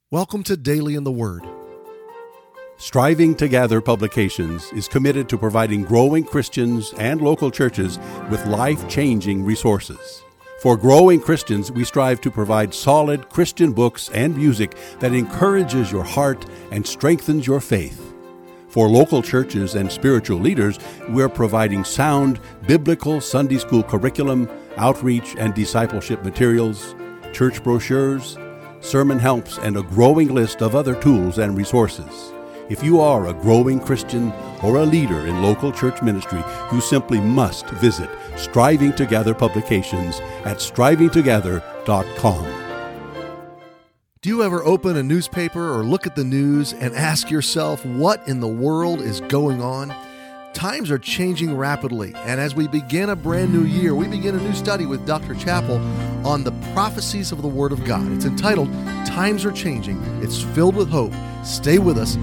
Welcome to Daily in the Word. Striving to Gather Publications is committed to providing growing Christians and local churches with life-changing resources. For growing Christians, we strive to provide solid Christian books and music that encourages your heart and strengthens your faith. For local churches and spiritual leaders, we're providing sound biblical Sunday school curriculum, outreach and discipleship materials, church brochures, sermon helps, and a growing list of other tools and resources. If you are a growing Christian or a leader in local church ministry, you simply must visit Striving to Gather Publications at strivingtogether.com. Do you ever open a newspaper or look at the news and ask yourself what in the world is going on? Times are changing rapidly, and as we begin a brand new year, we begin a new study with Dr. Chappell on the prophecies of the Word of God. It's entitled, Times Are Changing. It's filled with hope. Stay with us.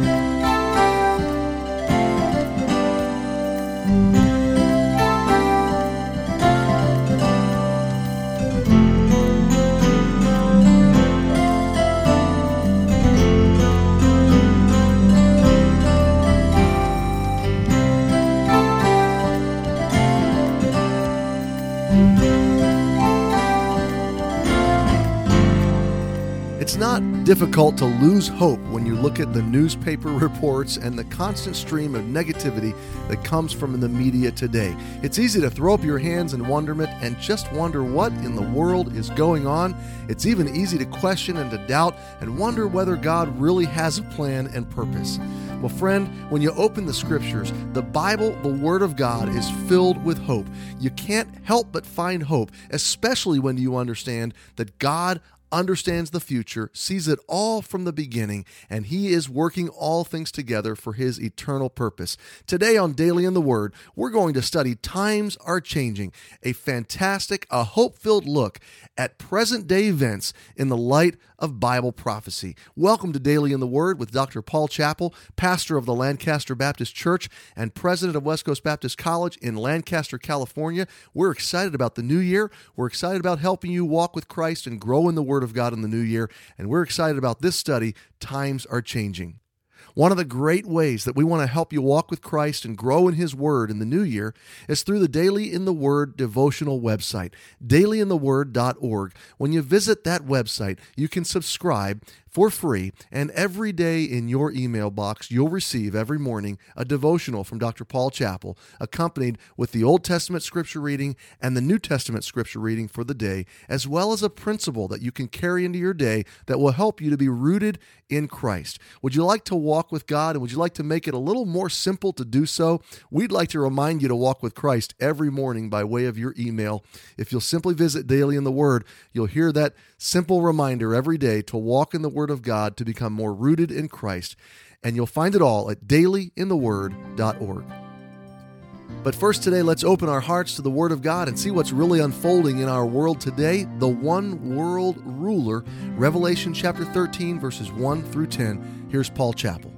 It's not difficult to lose hope when you look at the newspaper reports and the constant stream of negativity that comes from the media today. It's easy to throw up your hands in wonderment and just wonder what in the world is going on. It's even easy to question and to doubt and wonder whether God really has a plan and purpose. Well, friend, when you open the Scriptures, the Bible, the Word of God, is filled with hope. You can't help but find hope, especially when you understand that God understands the future, sees it all from the beginning, and He is working all things together for His eternal purpose. Today on Daily in the Word, we're going to study Times Are Changing, a fantastic, a hope-filled look at present-day events in the light of Bible prophecy. Welcome to Daily in the Word with Dr. Paul Chappell, pastor of the Lancaster Baptist Church and president of West Coast Baptist College in Lancaster, California. We're excited about the new year. We're excited about helping you walk with Christ and grow in the Word of God in the new year. And we're excited about this study, Times Are Changing. One of the great ways that we want to help you walk with Christ and grow in His Word in the new year is through the Daily in the Word devotional website, dailyintheword.org. When you visit that website, you can subscribe for free, and every day in your email box, you'll receive every morning a devotional from Dr. Paul Chappell, accompanied with the Old Testament scripture reading and the New Testament scripture reading for the day, as well as a principle that you can carry into your day that will help you to be rooted in Christ. Would you like to walk with God, and would you like to make it a little more simple to do so? We'd like to remind you to walk with Christ every morning by way of your email. If you'll simply visit Daily in the Word, you'll hear that simple reminder every day to walk in the Word of God, to become more rooted in Christ. And you'll find it all at dailyintheword.org. But first today, let's open our hearts to the Word of God and see what's really unfolding in our world today. The one world ruler, Revelation chapter 13, verses 1 through 10. Here's Paul Chappell.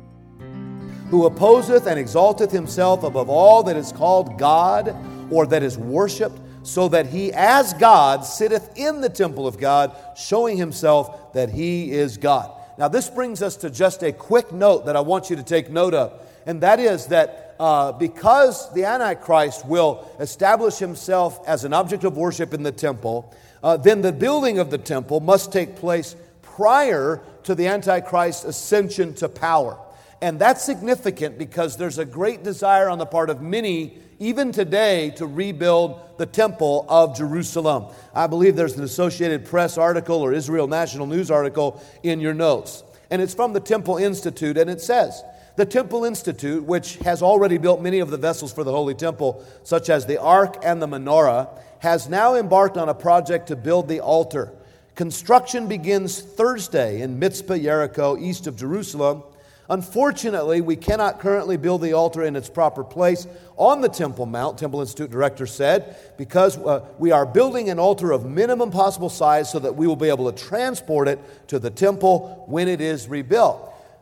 Who opposeth and exalteth himself above all that is called God, or that is worshipped, so that he as God sitteth in the temple of God, showing himself that he is God. Now this brings us to just a quick note that I want you to take note of, and that is that because the Antichrist will establish himself as an object of worship in the temple, then the building of the temple must take place prior to the Antichrist's ascension to power. And that's significant because there's a great desire on the part of many, even today, to rebuild the Temple of Jerusalem. I believe there's an Associated Press article or Israel National News article in your notes. And it's from the Temple Institute, and it says, the Temple Institute, which has already built many of the vessels for the Holy Temple, such as the Ark and the Menorah, has now embarked on a project to build the altar. Construction begins Thursday in Mitzpah, Jericho, east of Jerusalem. Unfortunately, we cannot currently build the altar in its proper place on the Temple Mount, Temple Institute director said, because we are building an altar of minimum possible size so that we will be able to transport it to the temple when it is rebuilt.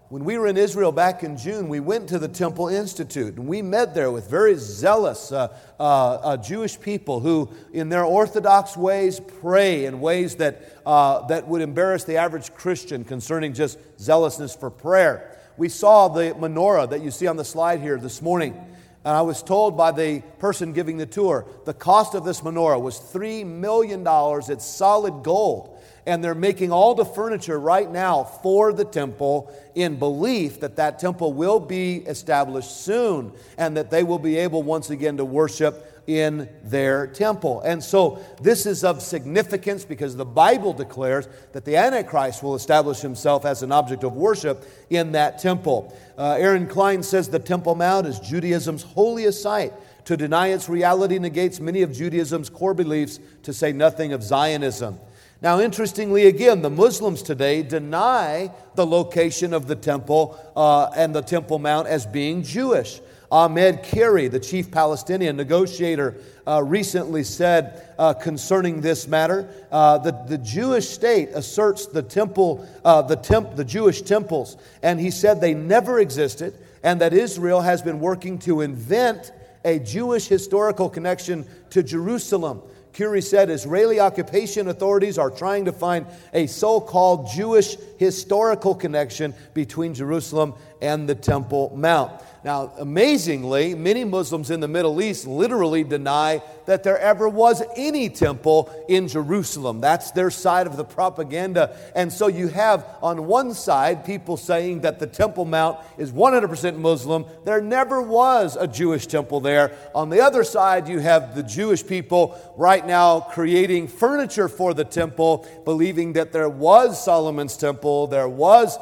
When we were in Israel back in June, we went to the Temple Institute, and we met there with very zealous Jewish people who, in their orthodox ways, pray in ways that would embarrass the average Christian concerning just zealousness for prayer. We saw the menorah that you see on the slide here this morning, and I was told by the person giving the tour, the cost of this menorah was $3 million. It's solid gold. And they're making all the furniture right now for the temple in belief that that temple will be established soon and that they will be able once again to worship in their temple. And so this is of significance because the Bible declares that the Antichrist will establish himself as an object of worship in that temple. Aaron Klein says the Temple Mount is Judaism's holiest site. To deny its reality negates many of Judaism's core beliefs, to say nothing of Zionism. Now, interestingly, again, the Muslims today deny the location of the temple and the Temple Mount as being Jewish. Ahmed Kari, the chief Palestinian negotiator, recently said concerning this matter, the Jewish state asserts the Jewish temples, and he said they never existed, and that Israel has been working to invent a Jewish historical connection to Jerusalem. Curie said Israeli occupation authorities are trying to find a so-called Jewish historical connection between Jerusalem and the Temple Mount. Now, amazingly, many Muslims in the Middle East literally deny that there ever was any temple in Jerusalem. That's their side of the propaganda. And so you have on one side people saying that the Temple Mount is 100% Muslim. There never was a Jewish temple there. On the other side, you have the Jewish people right now creating furniture for the temple, believing that there was Solomon's temple, there was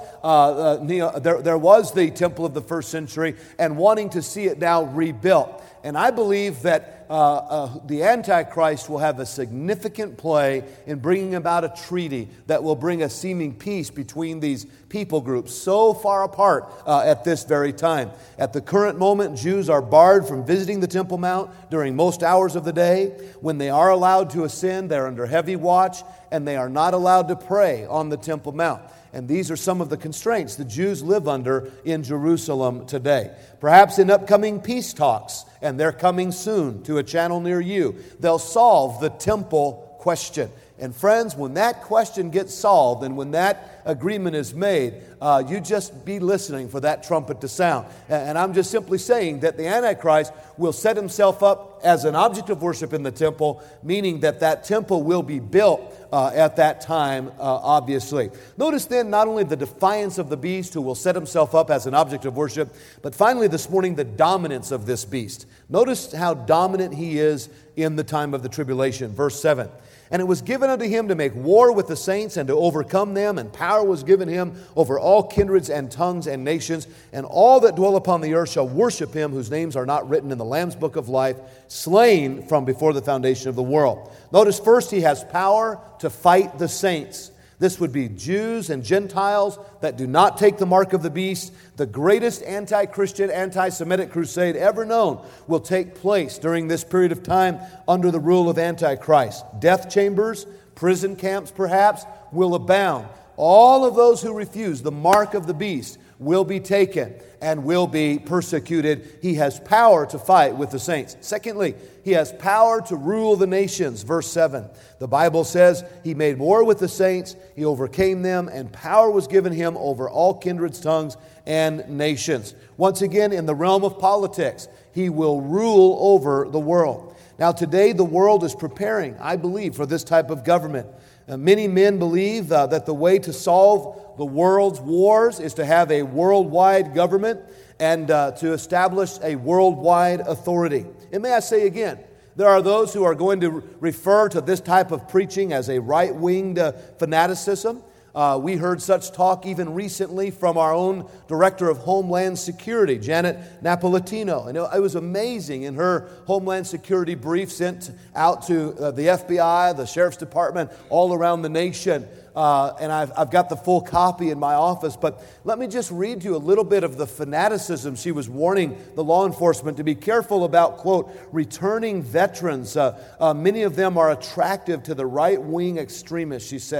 the temple of the first century, and wanting to see it now rebuilt. And I believe that the Antichrist will have a significant play in bringing about a treaty that will bring a seeming peace between these people groups so far apart at this very time. At the current moment, Jews are barred from visiting the Temple Mount during most hours of the day. When they are allowed to ascend, they're under heavy watch, and they are not allowed to pray on the Temple Mount. And these are some of the constraints the Jews live under in Jerusalem today. Perhaps in upcoming peace talks, and they're coming soon to a channel near you, they'll solve the temple question. And friends, when that question gets solved and when that agreement is made, you just be listening for that trumpet to sound. And I'm just simply saying that the Antichrist will set himself up as an object of worship in the temple, meaning that that temple will be built at that time, obviously. Notice then not only the defiance of the beast who will set himself up as an object of worship, but finally this morning the dominance of this beast. Notice how dominant he is in the time of the tribulation. Verse 7. And it was given unto him to make war with the saints and to overcome them, and power was given him over all kindreds and tongues and nations, and all that dwell upon the earth shall worship him, whose names are not written in the Lamb's book of life, slain from before the foundation of the world. Notice first he has power to fight the saints. This would be Jews and Gentiles that do not take the mark of the beast. The greatest anti-Christian, anti-Semitic crusade ever known will take place during this period of time under the rule of Antichrist. Death chambers, prison camps perhaps, will abound. All of those who refuse the mark of the beast will be taken and will be persecuted. He has power to fight with the saints. Secondly, he has power to rule the nations. Verse 7. The Bible says he made war with the saints, he overcame them, and power was given him over all kindreds, tongues, and nations. Once again, in the realm of politics, he will rule over the world. Now today, the world is preparing, I believe, for this type of government. Many men believe that the way to solve the world's wars is to have a worldwide government and to establish a worldwide authority. And may I say again, there are those who are going to refer to this type of preaching as a right-winged fanaticism. We heard such talk even recently from our own Director of Homeland Security, Janet Napolitano. And it was amazing in her Homeland Security brief sent out to the FBI, the Sheriff's Department, all around the nation. And I've got the full copy in my office. But let me just read you a little bit of the fanaticism she was warning the law enforcement to be careful about, quote, returning veterans. Many of them are attractive to the right-wing extremists, she said.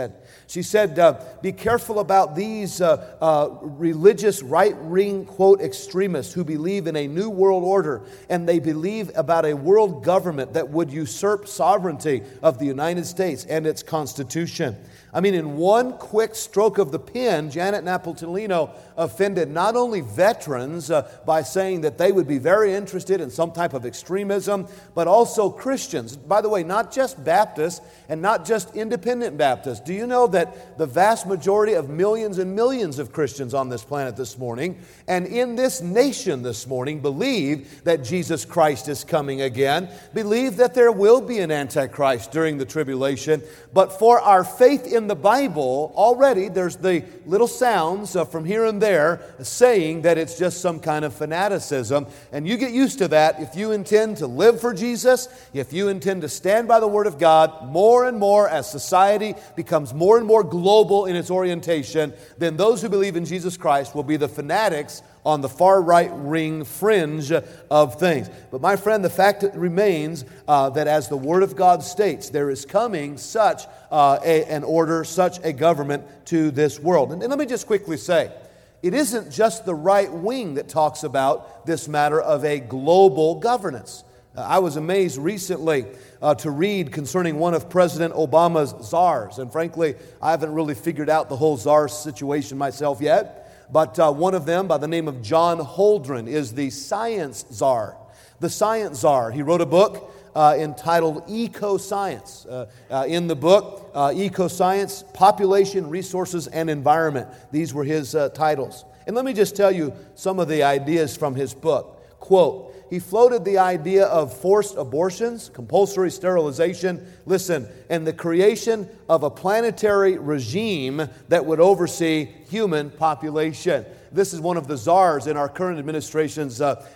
She said, be careful about these religious right-wing, quote, extremists who believe in a new world order, and they believe about a world government that would usurp sovereignty of the United States and its Constitution. I mean, in one quick stroke of the pen, Janet Napolitano offended not only veterans by saying that they would be very interested in some type of extremism, but also Christians. By the way, not just Baptists and not just independent Baptists. Do you know that the vast majority of millions and millions of Christians on this planet this morning and in this nation this morning believe that Jesus Christ is coming again, believe that there will be an Antichrist during the tribulation, but for our faith in the Bible, already there's the little sounds from here and there saying that it's just some kind of fanaticism. And you get used to that if you intend to live for Jesus, if you intend to stand by the Word of God more and more as society becomes more and more global in its orientation, then those who believe in Jesus Christ will be the fanatics on the far right wing fringe of things. But my friend, the fact remains that as the Word of God states, there is coming such an order, such a government to this world. And let me just quickly say, it isn't just the right wing that talks about this matter of a global governance. I was amazed recently to read concerning one of President Obama's czars. And frankly, I haven't really figured out the whole czar situation myself yet. But one of them, by the name of John Holdren, is the science czar. The science czar. He wrote a book entitled Eco-Science. In the book, Eco-Science, Population, Resources, and Environment. These were his titles. And let me just tell you some of the ideas from his book. Quote, he floated the idea of forced abortions, compulsory sterilization, and the creation of a planetary regime that would oversee human population. This is one of the czars in our current administration's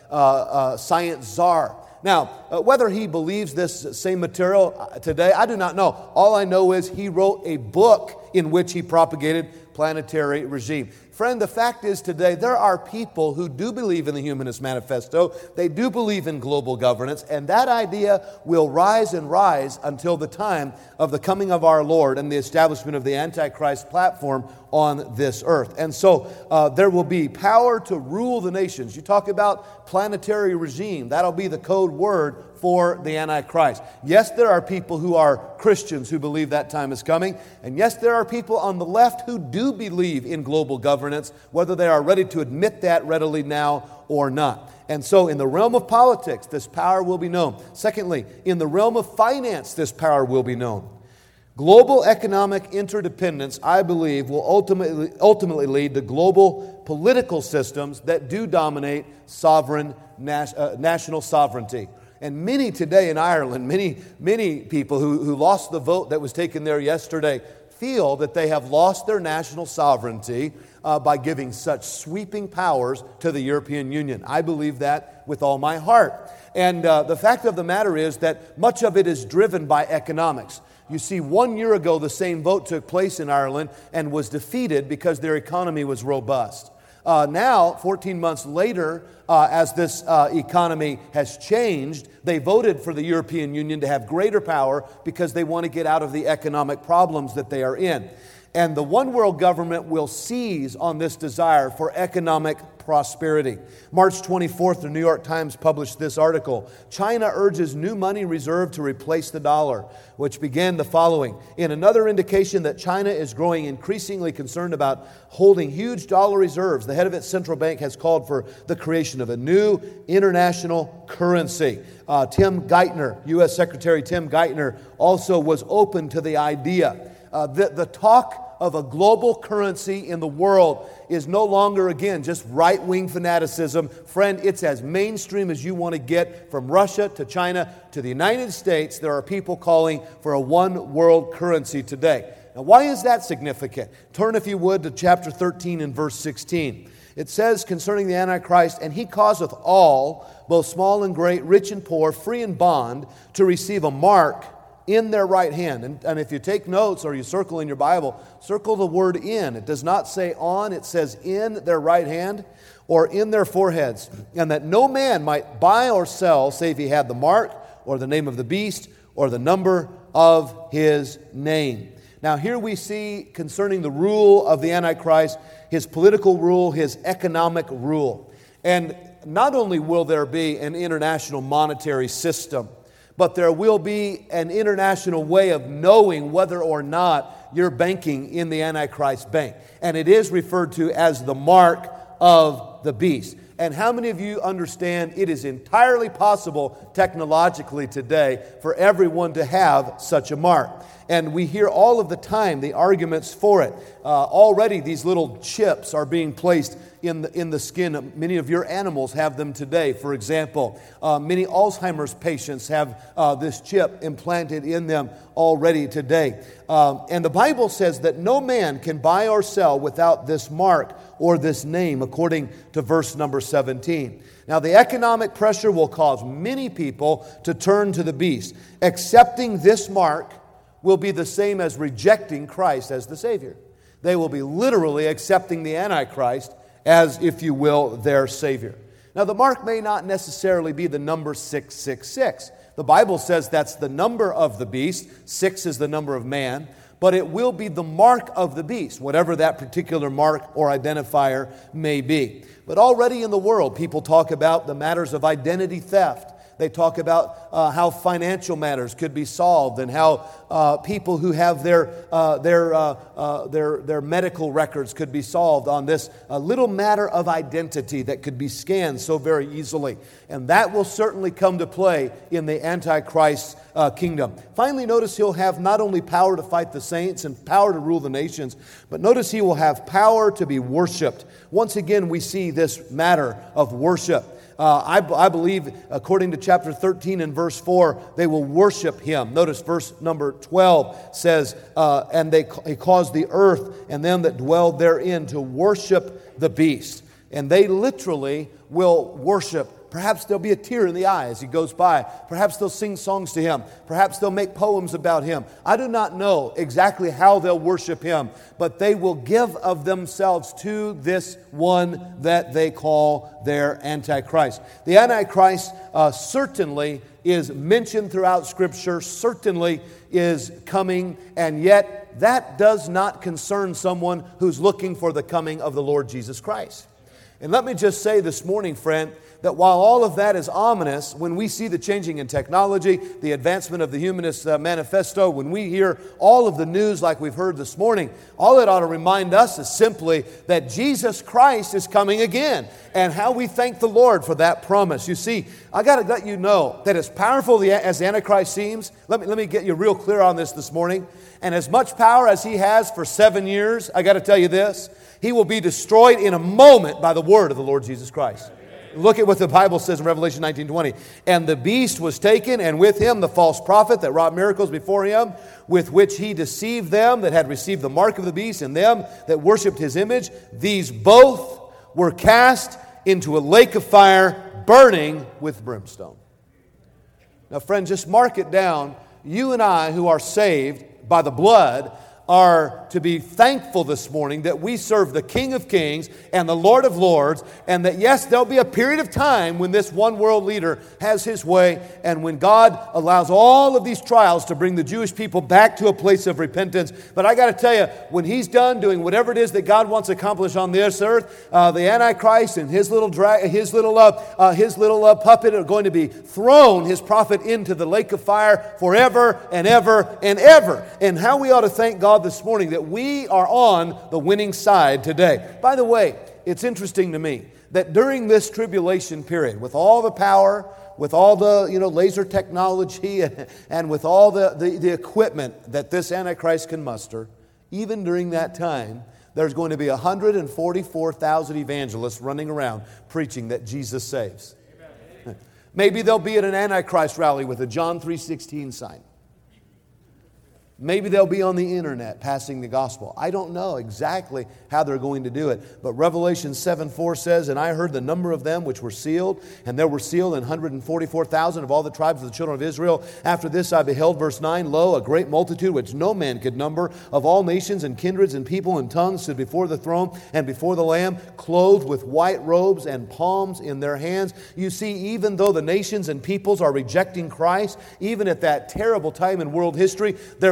science czar. Now, whether he believes this same material today, I do not know. All I know is he wrote a book in which he propagated planetary regime. Friend, the fact is today there are people who do believe in the Humanist Manifesto. They do believe in global governance, and that idea will rise and rise until the time of the coming of our Lord and the establishment of the Antichrist platform on this earth. And so there will be power to rule the nations. You talk about planetary regime. That'll be the code word for the Antichrist. Yes, there are people who are Christians who believe that time is coming. And yes, there are people on the left who do believe in global governance, whether they are ready to admit that readily now or not. And so in the realm of politics, this power will be known. Secondly, in the realm of finance, this power will be known. Global economic interdependence, I believe, will ultimately lead to global political systems that do dominate sovereign national sovereignty. And many today in Ireland, many people who lost the vote that was taken there yesterday feel that they have lost their national sovereignty by giving such sweeping powers to the European Union. I believe that with all my heart. And the fact of the matter is that much of it is driven by economics. You see, 1 year ago, the same vote took place in Ireland and was defeated because their economy was robust. Now, 14 months later, as this economy has changed, they voted for the European Union to have greater power because they want to get out of the economic problems that they are in. And the one world government will seize on this desire for economic prosperity. March 24th, the New York Times published this article. China urges new money reserve to replace the dollar, which began the following. In another indication that China is growing increasingly concerned about holding huge dollar reserves, the head of its central bank has called for the creation of a new international currency. Tim Geithner, U.S. Secretary Tim Geithner, also was open to the idea. The talk of a global currency in the world is no longer, again, just right-wing fanaticism. Friend, it's as mainstream as you want to get. From Russia to China to the United States, there are people calling for a one-world currency today. Now, why is that significant? Turn, if you would, to chapter 13 and verse 16. It says concerning the Antichrist, and he causeth all, both small and great, rich and poor, free and bond, to receive a mark in their right hand. And if you take notes or you circle in your Bible, circle the word in. It does not say on, it says in their right hand or in their foreheads. And that no man might buy or sell save he had the mark or the name of the beast or the number of his name. Now here we see concerning the rule of the Antichrist, his political rule, his economic rule. And not only will there be an international monetary system, but there will be an international way of knowing whether or not you're banking in the Antichrist bank. And it is referred to as the mark of the beast. And how many of you understand it is entirely possible technologically today for everyone to have such a mark? And we hear all of the time the arguments for it. Already these little chips are being placed in the skin. Many of your animals have them today. For example, many Alzheimer's patients have this chip implanted in them already today. And the Bible says that no man can buy or sell without this mark or this name, according to verse number 17. Now, the economic pressure will cause many people to turn to the beast. Accepting this mark will be the same as rejecting Christ as the Savior. They will be literally accepting the Antichrist as, if you will, their Savior. Now, the mark may not necessarily be the number 666. The Bible says that's the number of the beast. 6 is the number of man. But it will be the mark of the beast, whatever that particular mark or identifier may be. But already in the world, people talk about the matters of identity theft. They talk about how financial matters could be solved, and how people who have their medical records could be solved on this little matter of identity that could be scanned so very easily. And that will certainly come to play in the Antichrist's kingdom. Finally, notice he'll have not only power to fight the saints and power to rule the nations, but notice he will have power to be worshiped. Once again, we see this matter of worship. I believe, according to chapter 13 and verse 4, they will worship him. Notice verse number 12 says, and he caused the earth and them that dwell therein to worship the beast. And they literally will worship. Perhaps there'll be a tear in the eye as he goes by. Perhaps they'll sing songs to him. Perhaps they'll make poems about him. I do not know exactly how they'll worship him, but they will give of themselves to this one that they call their Antichrist. The Antichrist certainly is mentioned throughout Scripture, certainly is coming, and yet that does not concern someone who's looking for the coming of the Lord Jesus Christ. And let me just say this morning, friend, that while all of that is ominous, when we see the changing in technology, the advancement of the Humanist Manifesto, when we hear all of the news like we've heard this morning, all it ought to remind us is simply that Jesus Christ is coming again, and how we thank the Lord for that promise. You see, I got to let you know that as powerful as Antichrist seems, let me get you real clear on this morning, and as much power as he has for 7 years, I got to tell you this, he will be destroyed in a moment by the word of the Lord Jesus Christ. Look at what the Bible says in Revelation 19:20. And the beast was taken, and with him the false prophet that wrought miracles before him, with which he deceived them that had received the mark of the beast, and them that worshipped his image. These both were cast into a lake of fire, burning with brimstone. Now, friend, just mark it down. You and I, who are saved by the blood, are to be thankful this morning that we serve the King of Kings and the Lord of Lords, and that yes, there'll be a period of time when this one world leader has his way, and when God allows all of these trials to bring the Jewish people back to a place of repentance. But I got to tell you, when he's done doing whatever it is that God wants to accomplish on this earth, the Antichrist and his little puppet are going to be thrown, his prophet, into the lake of fire forever and ever and ever. And how we ought to thank God this morning that we are on the winning side today. By the way, it's interesting to me that during this tribulation period, with all the power, with all the laser technology, and with all the equipment that this Antichrist can muster, even during that time, there's going to be 144,000 evangelists running around preaching that Jesus saves. Amen. Maybe they'll be at an Antichrist rally with a John 3:16 sign. Maybe they'll be on the internet passing the gospel. I don't know exactly how they're going to do it. But Revelation 7:4 says, and I heard the number of them which were sealed, and there were sealed 144,000 of all the tribes of the children of Israel. After this I beheld, verse 9, lo, a great multitude which no man could number, of all nations and kindreds and people and tongues, stood before the throne and before the Lamb, clothed with white robes and palms in their hands. You see, even though the nations and peoples are rejecting Christ, even at that terrible time in world history, there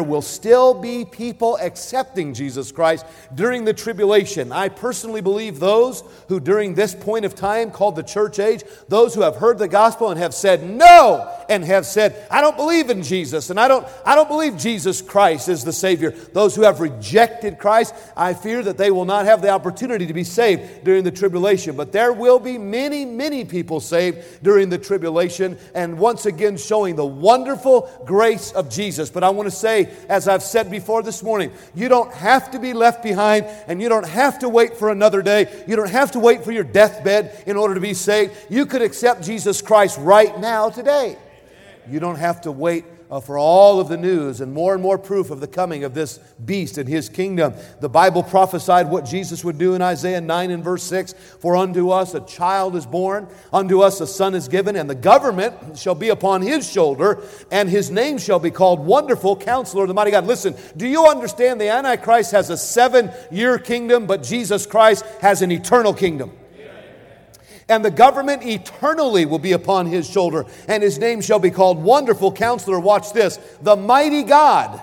will still be people accepting Jesus Christ during the tribulation. I personally believe those who during this point of time called the church age, those who have heard the gospel and have said no, and have said, I don't believe in Jesus, and I don't believe Jesus Christ is the Savior. Those who have rejected Christ, I fear that they will not have the opportunity to be saved during the tribulation. But there will be many, many people saved during the tribulation, and once again showing the wonderful grace of Jesus. But I want to say, as I've said before this morning, you don't have to be left behind, and you don't have to wait for another day. You don't have to wait for your deathbed in order to be saved. You could accept Jesus Christ right now, today. You don't have to wait for all of the news and more proof of the coming of this beast and his kingdom. The Bible prophesied what Jesus would do in Isaiah 9 and verse 6. For unto us a child is born, unto us a son is given, and the government shall be upon his shoulder, and his name shall be called Wonderful Counselor, the Mighty God. Listen, do you understand the Antichrist has a 7-year kingdom, but Jesus Christ has an eternal kingdom? And the government eternally will be upon his shoulder, and his name shall be called Wonderful Counselor. Watch this, the Mighty God.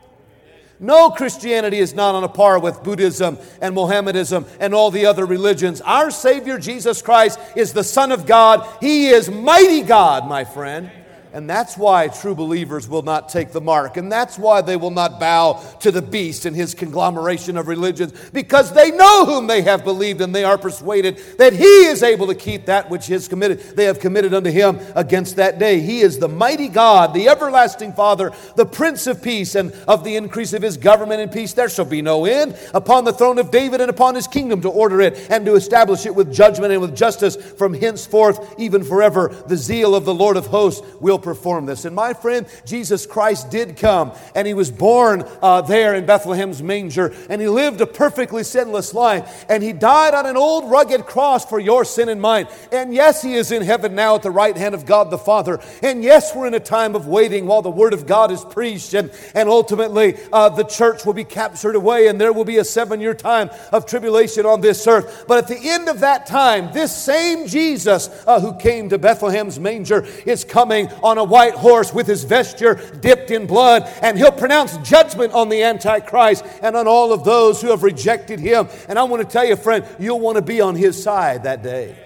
No, Christianity is not on a par with Buddhism and Mohammedanism and all the other religions. Our Savior Jesus Christ is the Son of God. He is mighty God, my friend. And that's why true believers will not take the mark. And that's why they will not bow to the beast and his conglomeration of religions. Because they know whom they have believed, and they are persuaded that he is able to keep that which they have committed unto him against that day. He is the mighty God, the everlasting Father, the Prince of Peace, and of the increase of his government and peace there shall be no end, upon the throne of David and upon his kingdom, to order it and to establish it with judgment and with justice from henceforth even forever. The zeal of the Lord of hosts will perform this. And my friend, Jesus Christ did come, and he was born there in Bethlehem's manger, and he lived a perfectly sinless life, and he died on an old rugged cross for your sin and mine. And yes, he is in heaven now at the right hand of God the Father. And yes, we're in a time of waiting while the word of God is preached, and ultimately the church will be captured away, and there will be a 7-year time of tribulation on this earth. But at the end of that time, this same Jesus who came to Bethlehem's manger is coming on a white horse with his vesture dipped in blood, and he'll pronounce judgment on the Antichrist and on all of those who have rejected him. And I want to tell you, friend, you'll want to be on his side that day.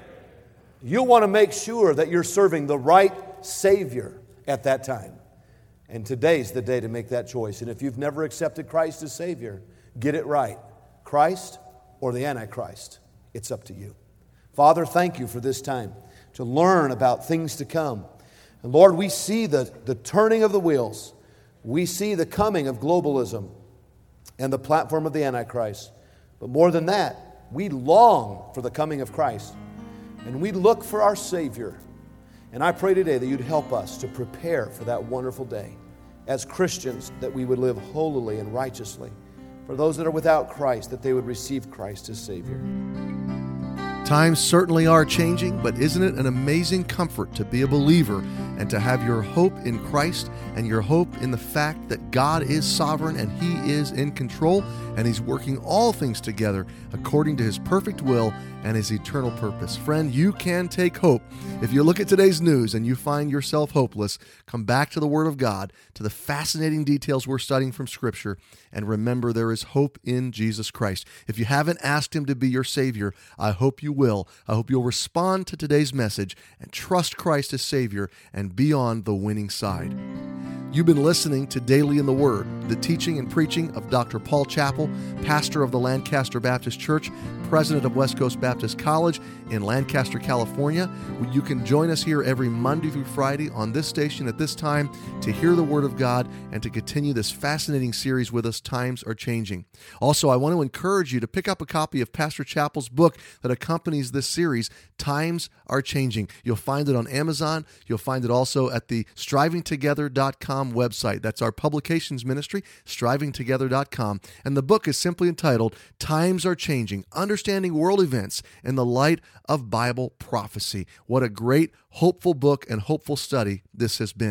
You'll want to make sure that you're serving the right Savior at that time. And today's the day to make that choice. And if you've never accepted Christ as Savior, get it right. Christ or the Antichrist. It's up to you. Father, thank you for this time to learn about things to come. And Lord, we see the turning of the wheels. We see the coming of globalism and the platform of the Antichrist. But more than that, we long for the coming of Christ. And we look for our Savior. And I pray today that you'd help us to prepare for that wonderful day. As Christians, that we would live holily and righteously. For those that are without Christ, that they would receive Christ as Savior. Times certainly are changing, but isn't it an amazing comfort to be a believer and to have your hope in Christ and your hope in the fact that God is sovereign and He is in control and He's working all things together according to His perfect will and His eternal purpose. Friend, you can take hope. If you look at today's news and you find yourself hopeless, come back to the Word of God, to the fascinating details we're studying from Scripture, and remember there is hope in Jesus Christ. If you haven't asked Him to be your Savior, I hope you will. I hope you'll respond to today's message and trust Christ as Savior and be on the winning side. You've been listening to Daily in the Word, the teaching and preaching of Dr. Paul Chappell, pastor of the Lancaster Baptist Church, president of West Coast Baptist College in Lancaster, California. You can join us here every Monday through Friday on this station at this time to hear the Word of God and to continue this fascinating series with us, Times Are Changing. Also, I want to encourage you to pick up a copy of Pastor Chappell's book that accompanies this series, Times Are Changing. You'll find it on Amazon. You'll find it also at the strivingtogether.com website. That's our publications ministry, strivingtogether.com. And the book is simply entitled, Times Are Changing, Understanding World Events in the Light of Bible Prophecy. What a great, hopeful book and hopeful study this has been.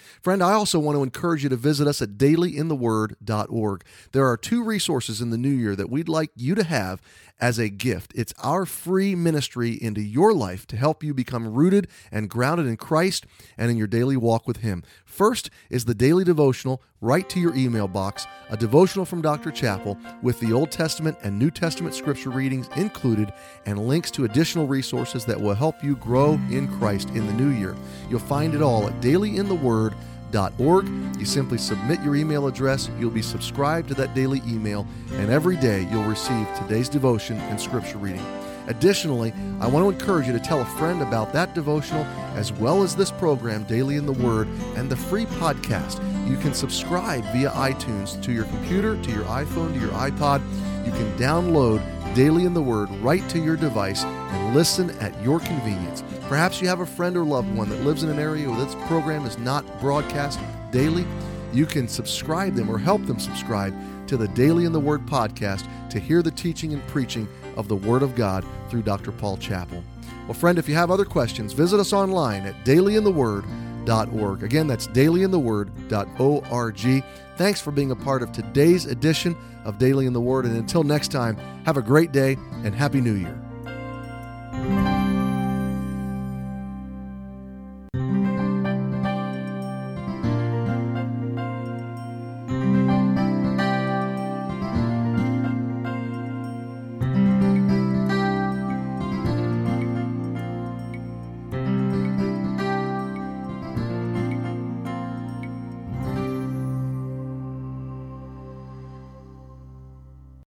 Friend, I also want to encourage you to visit us at dailyintheword.org. There are 2 resources in the new year that we'd like you to have as a gift. It's our free ministry into your life to help you become rooted and grounded in Christ and in your daily walk with Him. First is the daily devotional right to your email box, a devotional from Dr. Chappell with the Old Testament and New Testament scripture readings included and links to additional resources that will help you grow in Christ in the new year. You'll find it all at dailyintheword.org. You simply submit your email address, you'll be subscribed to that daily email, and every day you'll receive today's devotion and scripture reading. Additionally, I want to encourage you to tell a friend about that devotional as well as this program, Daily in the Word, and the free podcast. You can subscribe via iTunes to your computer, to your iPhone, to your iPod. You can download Daily in the Word right to your device and listen at your convenience. Perhaps you have a friend or loved one that lives in an area where this program is not broadcast daily. You can subscribe them or help them subscribe to the Daily in the Word podcast to hear the teaching and preaching of the Word of God through Dr. Paul Chappell. Well, friend, if you have other questions, visit us online at dailyintheword.org. Again, that's dailyintheword.org. Thanks for being a part of today's edition of Daily in the Word. And until next time, have a great day and Happy New Year.